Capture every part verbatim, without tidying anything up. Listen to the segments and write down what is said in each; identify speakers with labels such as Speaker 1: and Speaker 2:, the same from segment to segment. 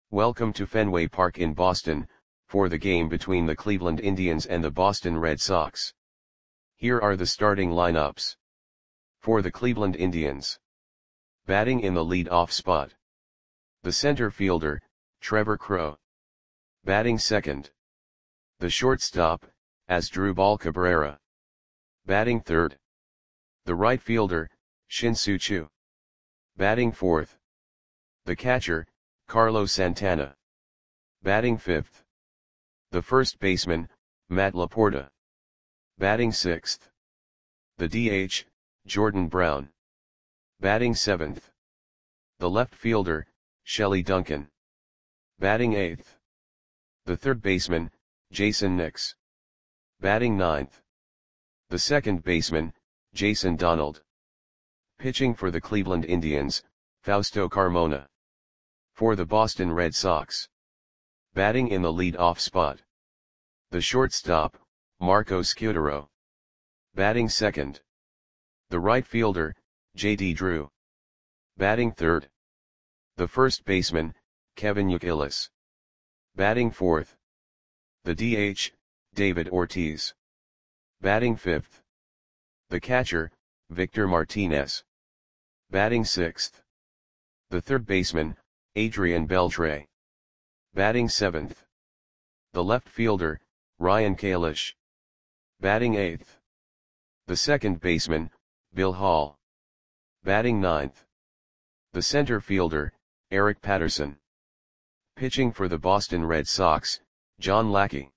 Speaker 1: Welcome to Fenway Park in Boston, for the game between the Cleveland Indians and the Boston Red Sox. Here are the starting lineups. For the Cleveland Indians. Batting in the lead-off spot. The center fielder, Trevor Crowe. Batting second. The shortstop, Asdrubal Cabrera. Batting third. The right fielder, Shin-Soo Choo. Batting fourth. The catcher, Carlos Santana. Batting fifth. The first baseman, Matt Laporta. Batting sixth. The D H, Jordan Brown. Batting seventh. The left fielder, Shelley Duncan. Batting eighth. The third baseman, Jason Nix. Batting ninth. The second baseman, Jason Donald. Pitching for the Cleveland Indians, Fausto Carmona. For the Boston Red Sox. Batting in the lead-off spot. The shortstop, Marco Scutaro. Batting second. The right fielder, J D Drew. Batting third. The first baseman, Kevin Youkilis. Batting fourth. The D H, David Ortiz. Batting fifth. The catcher, Victor Martinez. Batting sixth. The third baseman, Adrian Beltre. Batting seventh. The left fielder, Ryan Kalish. Batting eighth. The second baseman, Bill Hall. Batting ninth. The center fielder, Eric Patterson. Pitching for the Boston Red Sox, John Lackey.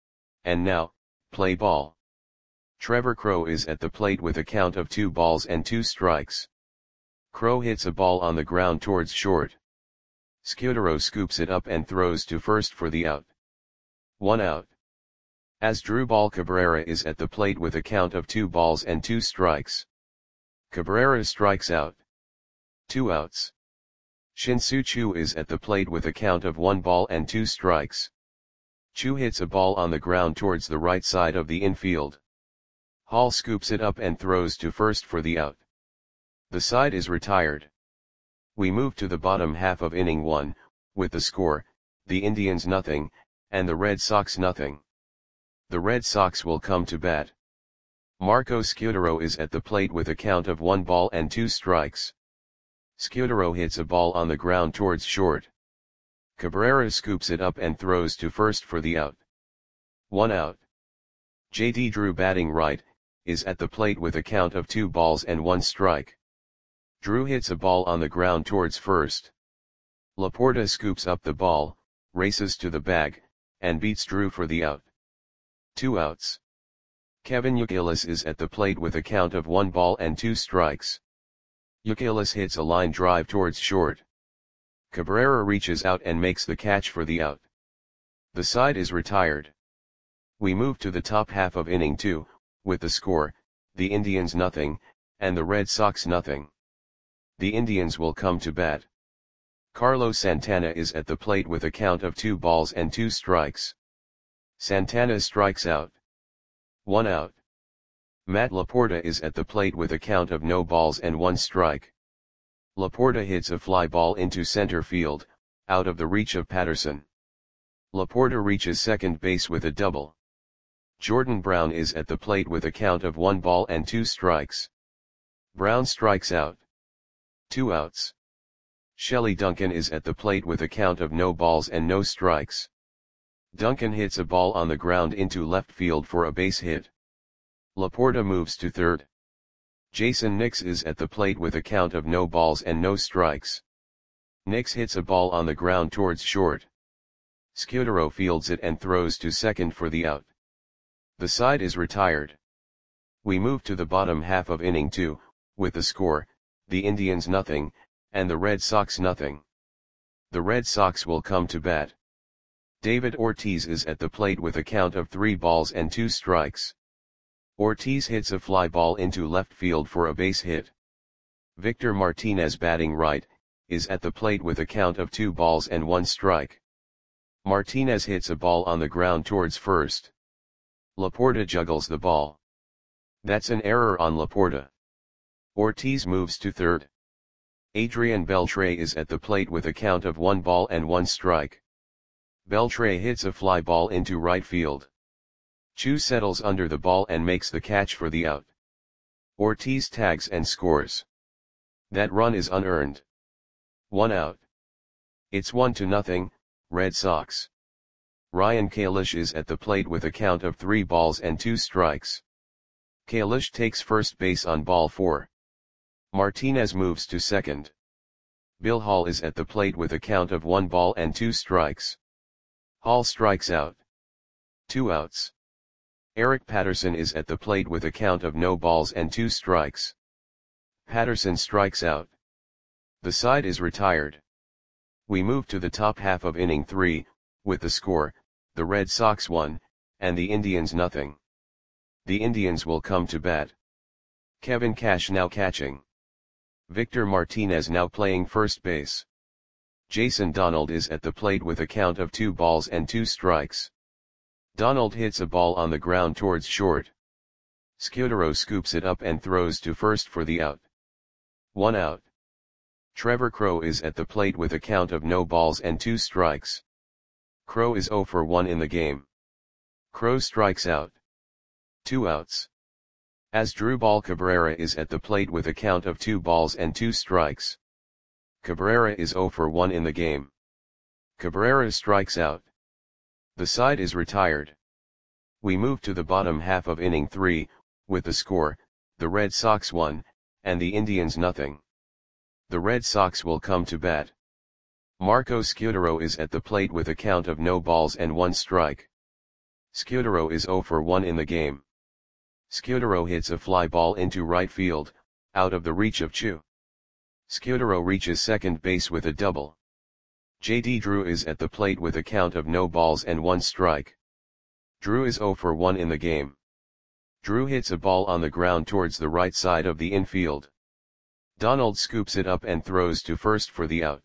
Speaker 1: And now, play ball. Trevor Crowe is at the plate with a count of two balls and two strikes. Crowe hits a ball on the ground towards short. Scutaro scoops it up and throws to first for the out. One out. Asdrubal Cabrera is at the plate with a count of two balls and two strikes. Cabrera strikes out. Two outs. Shin-Soo Choo is at the plate with a count of one ball and two strikes. Choo hits a ball on the ground towards the right side of the infield. Hall scoops it up and throws to first for the out. The side is retired. We move to the bottom half of inning one, with the score, the Indians nothing, and the Red Sox nothing. The Red Sox will come to bat. Marco Scutaro is at the plate with a count of one ball and two strikes. Scutaro hits a ball on the ground towards short. Cabrera scoops it up and throws to first for the out. One out. J D Drew, batting right, is at the plate with a count of two balls and one strike. Drew hits a ball on the ground towards first. Laporta scoops up the ball, races to the bag, and beats Drew for the out. Two outs. Kevin Youkilis is at the plate with a count of one ball and two strikes. Youkilis hits a line drive towards short. Cabrera reaches out and makes the catch for the out. The side is retired. We move to the top half of inning two, with the score, the Indians nothing, and the Red Sox nothing. The Indians will come to bat. Carlos Santana is at the plate with a count of two balls and two strikes. Santana strikes out. One out. Matt Laporta is at the plate with a count of no balls and one strike. Laporta hits a fly ball into center field, out of the reach of Patterson. Laporta reaches second base with a double. Jordan Brown is at the plate with a count of one ball and two strikes. Brown strikes out. Two outs. Shelley Duncan is at the plate with a count of no balls and no strikes. Duncan hits a ball on the ground into left field for a base hit. Laporta moves to third. Jason Nix is at the plate with a count of no balls and no strikes. Nix hits a ball on the ground towards short. Scutaro fields it and throws to second for the out. The side is retired. We move to the bottom half of inning two, with the score, the Indians nothing, and the Red Sox nothing. The Red Sox will come to bat. David Ortiz is at the plate with a count of three balls and two strikes. Ortiz hits a fly ball into left field for a base hit. Victor Martinez, batting right, is at the plate with a count of two balls and one strike. Martinez hits a ball on the ground towards first. Laporta juggles the ball. That's an error on Laporta. Ortiz moves to third. Adrian Beltre is at the plate with a count of one ball and one strike. Beltre hits a fly ball into right field. Chu settles under the ball and makes the catch for the out. Ortiz tags and scores. That run is unearned. One out. It's one to nothing, Red Sox. Ryan Kalish is at the plate with a count of three balls and two strikes. Kalish takes first base on ball four. Martinez moves to second. Bill Hall is at the plate with a count of one ball and two strikes. Hall strikes out. Two outs. Eric Patterson is at the plate with a count of no balls and two strikes. Patterson strikes out. The side is retired. We move to the top half of inning three, with the score, the Red Sox one, and the Indians nothing. The Indians will come to bat. Kevin Cash now catching. Victor Martinez now playing first base. Jason Donald is at the plate with a count of two balls and two strikes. Donald hits a ball on the ground towards short. Scudero scoops it up and throws to first for the out. One out. Trevor Crowe is at the plate with a count of no balls and two strikes. Crowe is oh for one in the game. Crowe strikes out. Two outs. Asdrubal Cabrera is at the plate with a count of two balls and two strikes. Cabrera is oh for one in the game. Cabrera strikes out. The side is retired. We move to the bottom half of inning three, with the score, the Red Sox one, and the Indians nothing. The Red Sox will come to bat. Marco Scudero is at the plate with a count of no balls and one strike. Scudero is oh for one in the game. Scudero hits a fly ball into right field, out of the reach of Chu. Scudero reaches second base with a double. J D Drew is at the plate with a count of no balls and one strike. Drew is oh for one in the game. Drew hits a ball on the ground towards the right side of the infield. Donald scoops it up and throws to first for the out.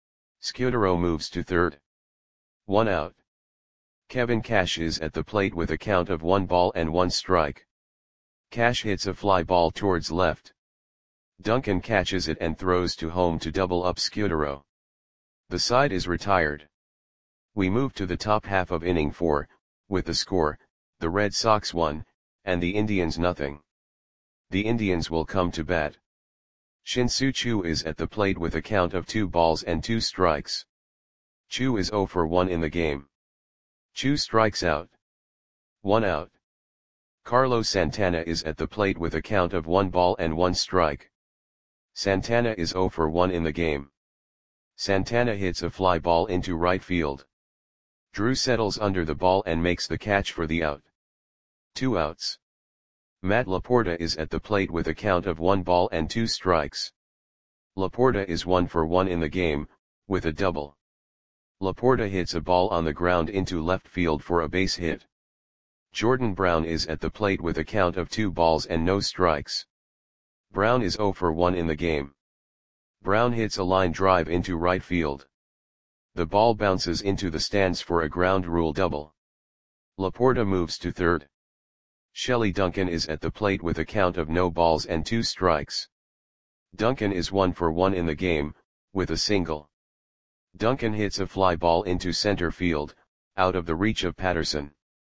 Speaker 1: Scudero moves to third. One out. Kevin Cash is at the plate with a count of one ball and one strike. Cash hits a fly ball towards left. Duncan catches it and throws to home to double up Scudero. The side is retired. We move to the top half of inning four, with the score, the Red Sox one, and the Indians nothing. The Indians will come to bat. Shin-Soo Choo is at the plate with a count of two balls and two strikes. Choo is oh for one in the game. Choo strikes out. One out. Carlos Santana is at the plate with a count of one ball and one strike. Santana is oh for one in the game. Santana hits a fly ball into right field. Drew settles under the ball and makes the catch for the out. Two outs. Matt Laporta is at the plate with a count of one ball and two strikes. Laporta is one for one in the game, with a double. Laporta hits a ball on the ground into left field for a base hit. Jordan Brown is at the plate with a count of two balls and no strikes. Brown is oh for one in the game. Brown hits a line drive into right field. The ball bounces into the stands for a ground rule double. Laporta moves to third. Shelley Duncan is at the plate with a count of no balls and two strikes. Duncan is one for one in the game, with a single. Duncan hits a fly ball into center field, out of the reach of Patterson.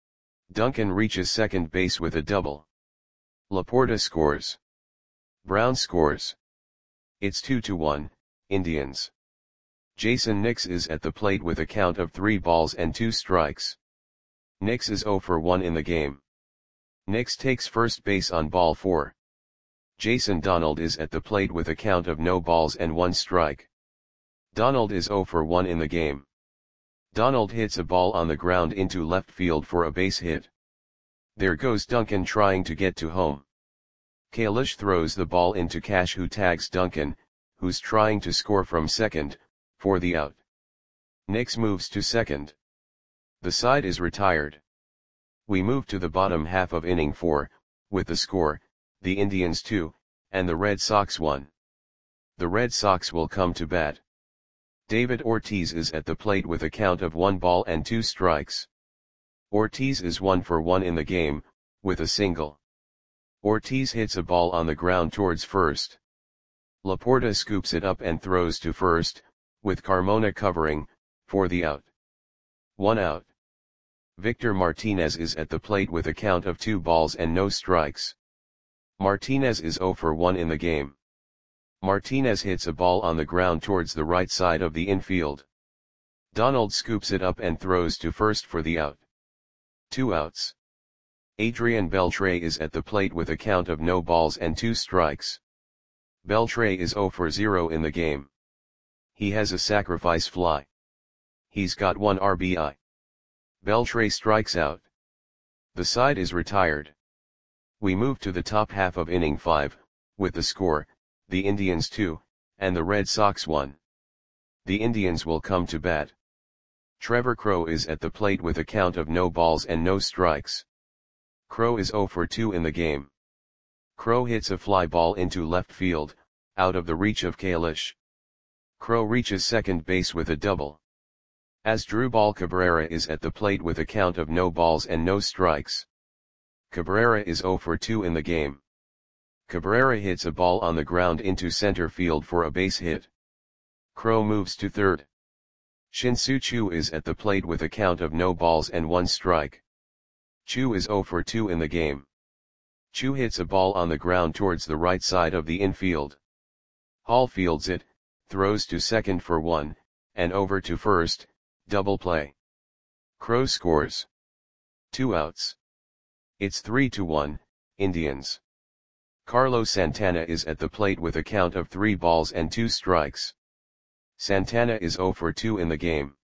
Speaker 1: Duncan reaches second base with a double. Laporta scores. Brown scores. It's two to one, Indians. Jason Nix is at the plate with a count of three balls and two strikes. Nix is oh for one in the game. Nix takes first base on ball four. Jason Donald is at the plate with a count of no balls and one strike. Donald is oh for one in the game. Donald hits a ball on the ground into left field for a base hit. There goes Duncan trying to get to home. Kalish throws the ball into Cash, who tags Duncan, who's trying to score from second, for the out. Nix moves to second. The side is retired. We move to the bottom half of inning four, with the score, the Indians two, and the Red Sox one. The Red Sox will come to bat. David Ortiz is at the plate with a count of one ball and two strikes. Ortiz is one for one in the game, with a single. Ortiz hits a ball on the ground towards first. Laporta scoops it up and throws to first, with Carmona covering, for the out. One out. Victor Martinez is at the plate with a count of two balls and no strikes. Martinez is zero for one in the game. Martinez hits a ball on the ground towards the right side of the infield. Donald scoops it up and throws to first for the out. Two outs. Adrian Beltre is at the plate with a count of no balls and two strikes. Beltre is zero for zero in the game. He has a sacrifice fly. He's got one R B I. Beltre strikes out. The side is retired. We move to the top half of inning five, with the score, the Indians two, and the Red Sox one. The Indians will come to bat. Trevor Crowe is at the plate with a count of no balls and no strikes. Crowe is zero for two in the game. Crowe hits a fly ball into left field, out of the reach of Kalish. Crowe reaches second base with a double. Asdrubal Cabrera is at the plate with a count of no balls and no strikes. Cabrera is zero for two in the game. Cabrera hits a ball on the ground into center field for a base hit. Crowe moves to third. Shin-Soo Choo is at the plate with a count of no balls and one strike. Choo is zero for two in the game. Choo hits a ball on the ground towards the right side of the infield. Hall fields it, throws to second for one, and over to first, double play. Crowe scores. Two outs. It's three to one, Indians. Carlos Santana is at the plate with a count of three balls and two strikes. Santana is zero for two in the game.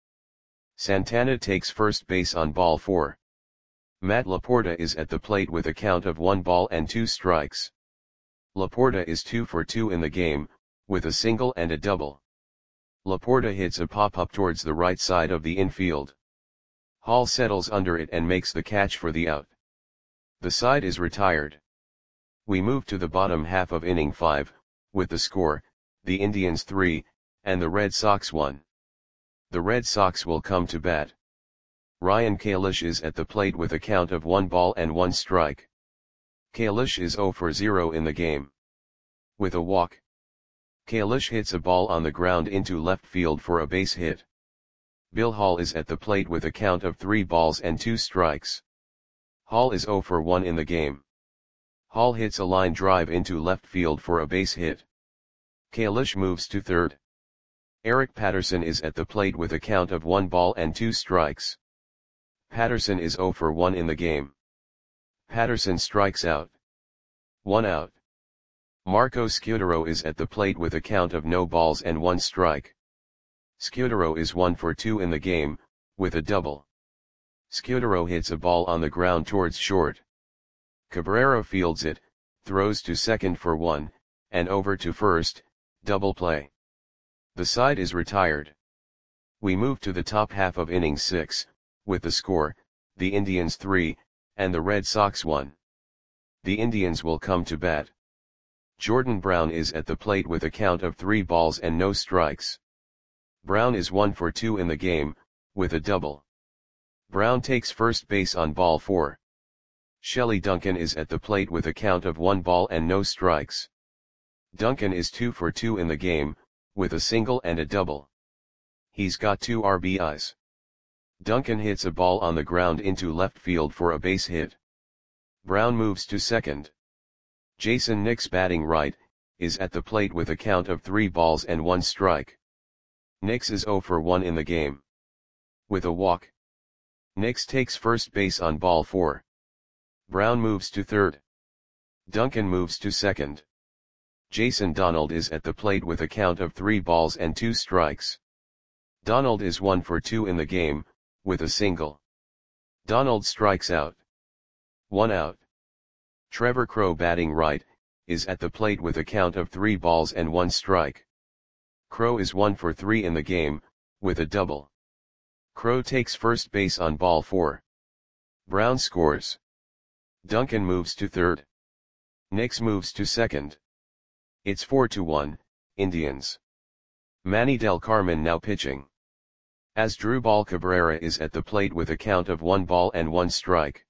Speaker 1: Santana takes first base on ball four. Matt Laporta is at the plate with a count of one ball and two strikes. Laporta is two for two in the game, with a single and a double. Laporta hits a pop-up towards the right side of the infield. Hall settles under it and makes the catch for the out. The side is retired. We move to the bottom half of inning five, with the score, the Indians three, and the Red Sox one. The Red Sox will come to bat. Ryan Kalish is at the plate with a count of one ball and one strike. Kalish is zero for zero in the game. With a walk. Kalish hits a ball on the ground into left field for a base hit. Bill Hall is at the plate with a count of three balls and two strikes. Hall is zero for one in the game. Hall hits a line drive into left field for a base hit. Kalish moves to third. Eric Patterson is at the plate with a count of one ball and two strikes. Patterson is zero for one in the game. Patterson strikes out. One out. Marco Scutaro is at the plate with a count of no balls and one strike. Scutaro is one for two in the game, with a double. Scutaro hits a ball on the ground towards short. Cabrera fields it, throws to second for one, and over to first, double play. The side is retired. We move to the top half of inning six, with the score, the Indians three, and the Red Sox one. The Indians will come to bat. Jordan Brown is at the plate with a count of three balls and no strikes. Brown is one for two in the game, with a double. Brown takes first base on ball four. Shelley Duncan is at the plate with a count of one ball and no strikes. Duncan is two for two in the game, with a single and a double. He's got two R B Is. Duncan hits a ball on the ground into left field for a base hit. Brown moves to second. Jason Nix, batting right, is at the plate with a count of three balls and one strike. Nix is zero for one in the game. With a walk. Nix takes first base on ball four. Brown moves to third. Duncan moves to second. Jason Donald is at the plate with a count of three balls and two strikes. Donald is one for two in the game, with a single. Donald strikes out. One out. Trevor Crowe, batting right, is at the plate with a count of three balls and one strike. Crowe is one for three in the game, with a double. Crowe takes first base on ball four. Brown scores. Duncan moves to third. Nix moves to second. It's four to one, Indians. Manny Del Carmen now pitching. Asdrubal Cabrera is at the plate with a count of one ball and one strike.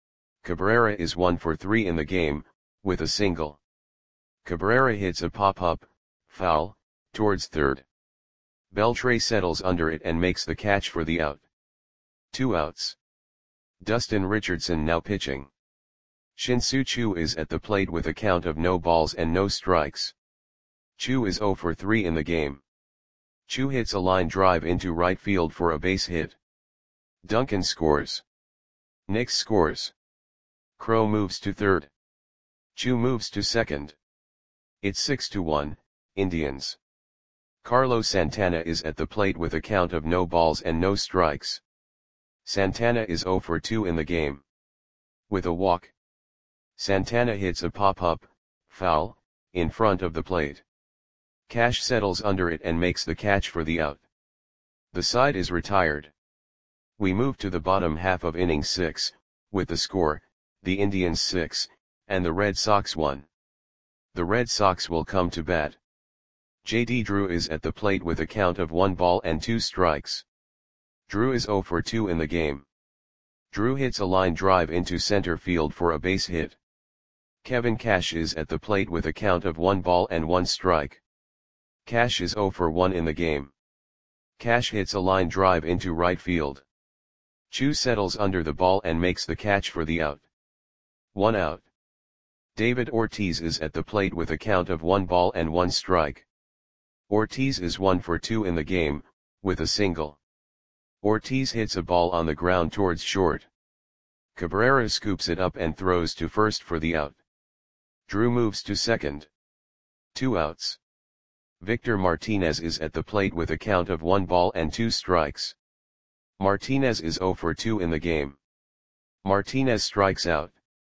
Speaker 1: Cabrera is one for three in the game, with a single. Cabrera hits a pop-up, foul, towards third. Beltre settles under it and makes the catch for the out. Two outs. Dustin Richardson now pitching. Shin-Soo Choo is at the plate with a count of no balls and no strikes. Choo is oh for three in the game. Choo hits a line drive into right field for a base hit. Duncan scores. Nix scores. Crow moves to third. Choo moves to second. It's six to one, Indians. Carlos Santana is at the plate with a count of no balls and no strikes. Santana is oh for two in the game. With a walk, Santana hits a pop-up, foul, in front of the plate. Cash settles under it and makes the catch for the out. The side is retired. We move to the bottom half of inning six, with the score, the Indians six, and the Red Sox one. The Red Sox will come to bat. J D Drew is at the plate with a count of one ball and two strikes. Drew is oh for two in the game. Drew hits a line drive into center field for a base hit. Kevin Cash is at the plate with a count of one ball and one strike. Cash is oh for one in the game. Cash hits a line drive into right field. Choo settles under the ball and makes the catch for the out. One out. David Ortiz is at the plate with a count of one ball and one strike. Ortiz is one for two in the game, with a single. Ortiz hits a ball on the ground towards short. Cabrera scoops it up and throws to first for the out. Drew moves to second. Two outs. Victor Martinez is at the plate with a count of one ball and two strikes. Martinez is oh for two in the game. Martinez strikes out.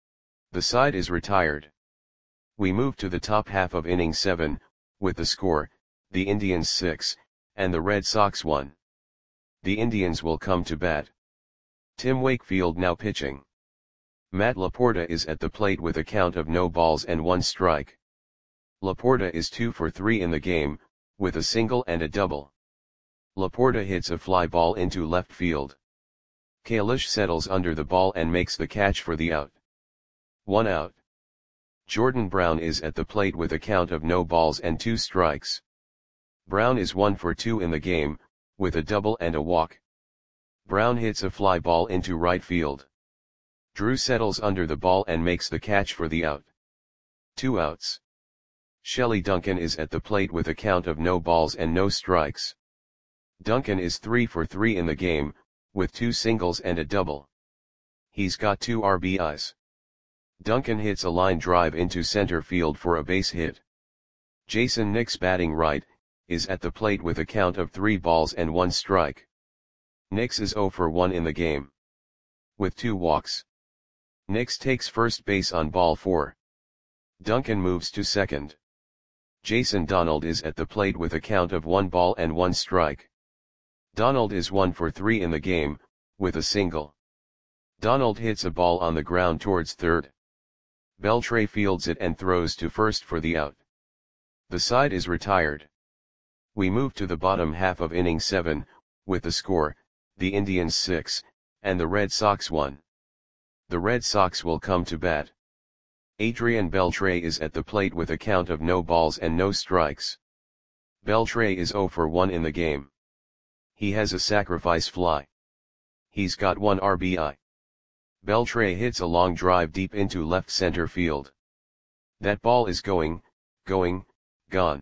Speaker 1: The side is retired. We move to the top half of inning seven, with the score, the Indians six, and the Red Sox one. The Indians will come to bat. Tim Wakefield now pitching. Matt Laporta is at the plate with a count of no balls and one strike. Laporta is two for three in the game, with a single and a double. Laporta hits a fly ball into left field. Kalish settles under the ball and makes the catch for the out. One out. Jordan Brown is at the plate with a count of no balls and two strikes. Brown is one for two in the game, with a double and a walk. Brown hits a fly ball into right field. Drew settles under the ball and makes the catch for the out. Two outs. Shelley Duncan is at the plate with a count of no balls and no strikes. Duncan is three for three in the game, with two singles and a double. He's got two R B Is. Duncan hits a line drive into center field for a base hit. Jason Nix, batting right, is at the plate with a count of three balls and one strike. Nix is oh for one in the game. With two walks. Nix takes first base on ball four. Duncan moves to second. Jason Donald is at the plate with a count of one ball and one strike. Donald is one for three in the game, with a single. Donald hits a ball on the ground towards third. Beltre fields it and throws to first for the out. The side is retired. We move to the bottom half of inning seven, with the score, the Indians six, and the Red Sox one. The Red Sox will come to bat. Adrian Beltre is at the plate with a count of no balls and no strikes. Beltre is oh for one in the game. He has a sacrifice fly. He's got one R B I. Beltre hits a long drive deep into left center field. That ball is going, going, gone.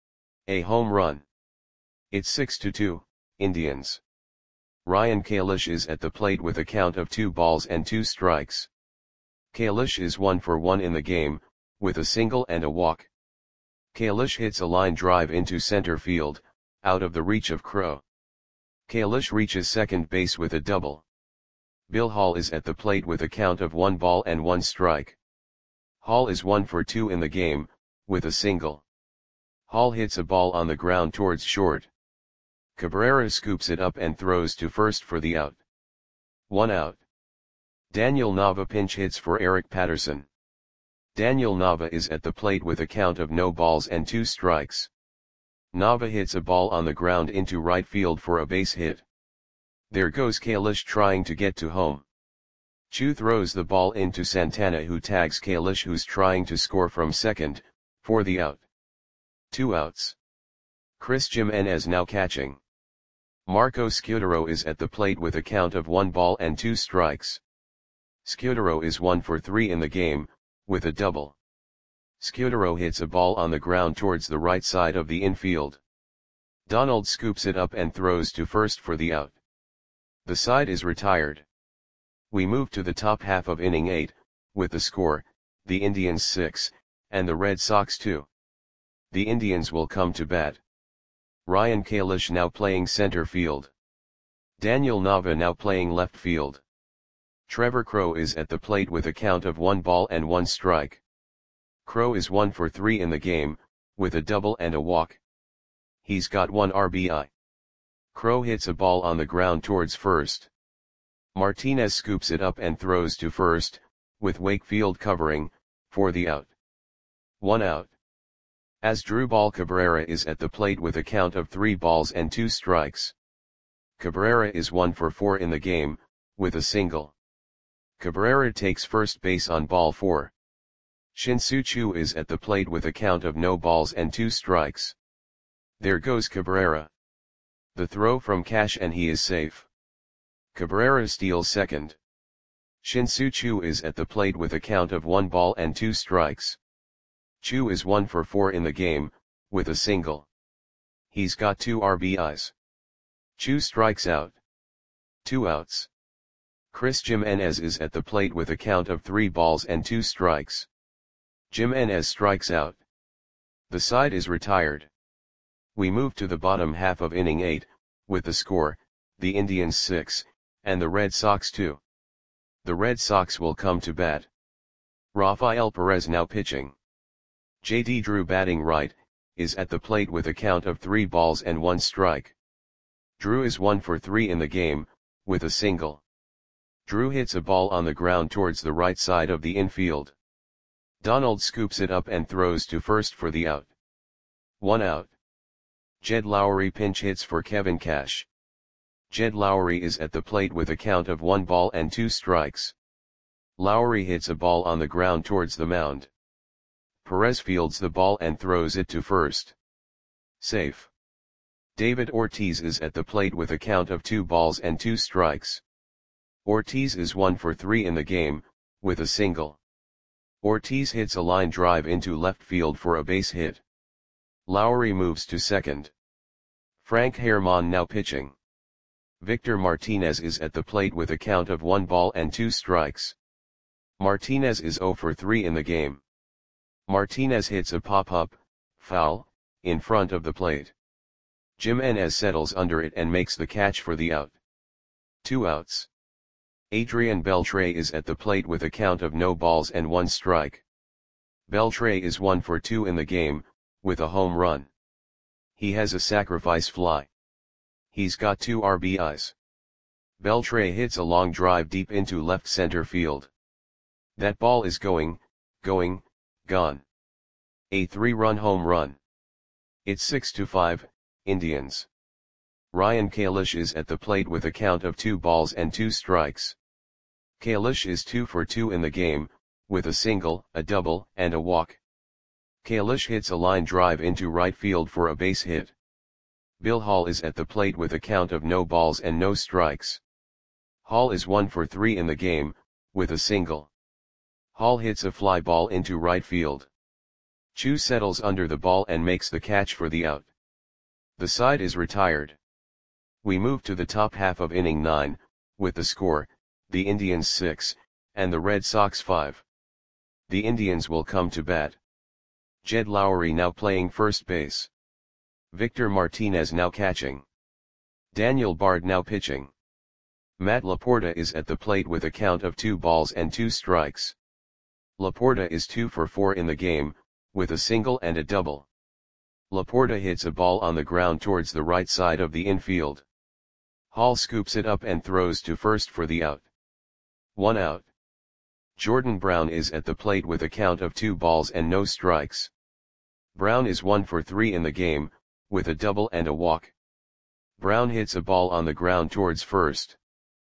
Speaker 1: A home run. It's six to two, Indians. Ryan Kalish is at the plate with a count of two balls and two strikes. Kalish is one for one in the game, with a single and a walk. Kalish hits a line drive into center field, out of the reach of Crow. Kalish reaches second base with a double. Bill Hall is at the plate with a count of one ball and one strike. Hall is one for two in the game, with a single. Hall hits a ball on the ground towards short. Cabrera scoops it up and throws to first for the out. One out. Daniel Nava pinch hits for Eric Patterson. Daniel Nava is at the plate with a count of no balls and two strikes. Nava hits a ball on the ground into right field for a base hit. There goes Kalish trying to get to home. Choo throws the ball into Santana, who tags Kalish, who's trying to score from second, for the out. Two outs. Chris Jimenez now catching. Marco Scudero is at the plate with a count of one ball and two strikes. Scudero is one for three in the game, with a double. Scudero hits a ball on the ground towards the right side of the infield. Donald scoops it up and throws to first for the out. The side is retired. We move to the top half of inning eight, with the score, the Indians six, and the Red Sox two. The Indians will come to bat. Ryan Kalish now playing center field. Daniel Nava now playing left field. Trevor Crowe is at the plate with a count of one ball and one strike. Crowe is one for three in the game, with a double and a walk. He's got one R B I. Crowe hits a ball on the ground towards first. Martinez scoops it up and throws to first, with Wakefield covering, for the out. One out. Asdrubal Cabrera is at the plate with a count of three balls and two strikes. Cabrera is one for four in the game, with a single. Cabrera takes first base on ball four. Shin-Soo Choo is at the plate with a count of no balls and two strikes. There goes Cabrera. The throw from Cash and he is safe. Cabrera steals second. Shin-Soo Choo is at the plate with a count of one ball and two strikes. Choo is one for four in the game, with a single. He's got two R B Is. Choo strikes out. Two outs. Chris Jimenez is at the plate with a count of three balls and two strikes. Jimenez strikes out. The side is retired. We move to the bottom half of inning eight, with the score, the Indians six, and the Red Sox two. The Red Sox will come to bat. Rafael Perez now pitching. J D Drew batting right, is at the plate with a count of three balls and one strike. Drew is one for three in the game, with a single. Drew hits a ball on the ground towards the right side of the infield. Donald scoops it up and throws to first for the out. One out. Jed Lowry pinch hits for Kevin Cash. Jed Lowry is at the plate with a count of one ball and two strikes. Lowry hits a ball on the ground towards the mound. Perez fields the ball and throws it to first. Safe. David Ortiz is at the plate with a count of two balls and two strikes. Ortiz is one for three in the game, with a single. Ortiz hits a line drive into left field for a base hit. Lowry moves to second. Frank Herrmann now pitching. Victor Martinez is at the plate with a count of one ball and two strikes. Martinez is zero for three in the game. Martinez hits a pop-up, foul, in front of the plate. Jimenez settles under it and makes the catch for the out. Two outs. Adrian Beltre is at the plate with a count of no balls and one strike. Beltre is one for two in the game, with a home run. He has a sacrifice fly. He's got two R B Is. Beltre hits a long drive deep into left center field. That ball is going, going, gone. A three-run home run. It's six to five, Indians. Ryan Kalish is at the plate with a count of two balls and two strikes. Kalish is two for two in the game, with a single, a double, and a walk. Kalish hits a line drive into right field for a base hit. Bill Hall is at the plate with a count of no balls and no strikes. Hall is one for three in the game, with a single. Hall hits a fly ball into right field. Choo settles under the ball and makes the catch for the out. The side is retired. We move to the top half of inning nine, with the score, the Indians six, and the Red Sox five. The Indians will come to bat. Jed Lowry now playing first base. Victor Martinez now catching. Daniel Bard now pitching. Matt Laporta is at the plate with a count of two balls and two strikes. Laporta is two for four in the game, with a single and a double. Laporta hits a ball on the ground towards the right side of the infield. Hall scoops it up and throws to first for the out. One out. Jordan Brown is at the plate with a count of two balls and no strikes. Brown is one for three in the game, with a double and a walk. Brown hits a ball on the ground towards first.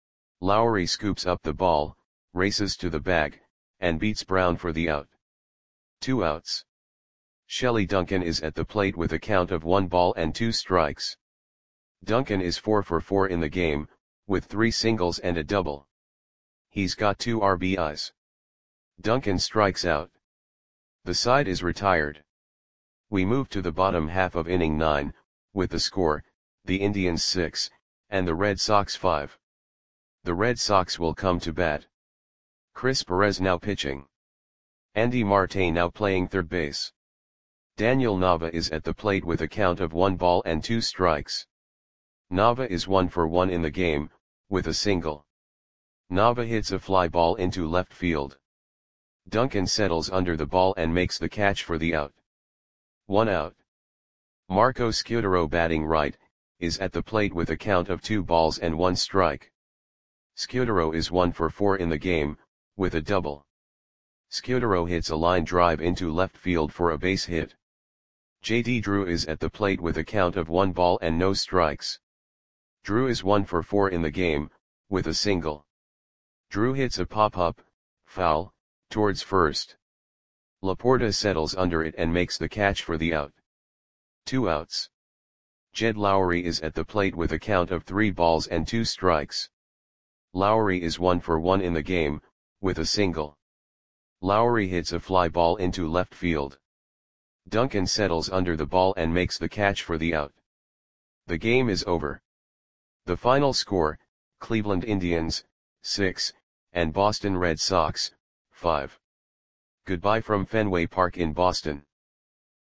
Speaker 1: Lowry scoops up the ball, races to the bag, and beats Brown for the out. Two outs. Shelley Duncan is at the plate with a count of one ball and two strikes. Duncan is four for four in the game, with three singles and a double. He's got two R B Is. Duncan strikes out. The side is retired. We move to the bottom half of inning nine, with the score, the Indians six, and the Red Sox five. The Red Sox will come to bat. Chris Perez now pitching. Andy Marte now playing third base. Daniel Nava is at the plate with a count of one ball and two strikes. Nava is one for one in the game, with a single. Nava hits a fly ball into left field. Duncan settles under the ball and makes the catch for the out. One out. Marco Scutaro, batting right, is at the plate with a count of two balls and one strike. Scutaro is one for four in the game, with a double. Scutaro hits a line drive into left field for a base hit. J D Drew is at the plate with a count of one ball and no strikes. Drew is one for four in the game, with a single. Drew hits a pop-up, foul, towards first. Laporta settles under it and makes the catch for the out. Two outs. Jed Lowry is at the plate with a count of three balls and two strikes. Lowry is one for one in the game, with a single. Lowry hits a fly ball into left field. Duncan settles under the ball and makes the catch for the out. The game is over. The final score, Cleveland Indians, six, and Boston Red Sox, five. Goodbye from Fenway Park in Boston.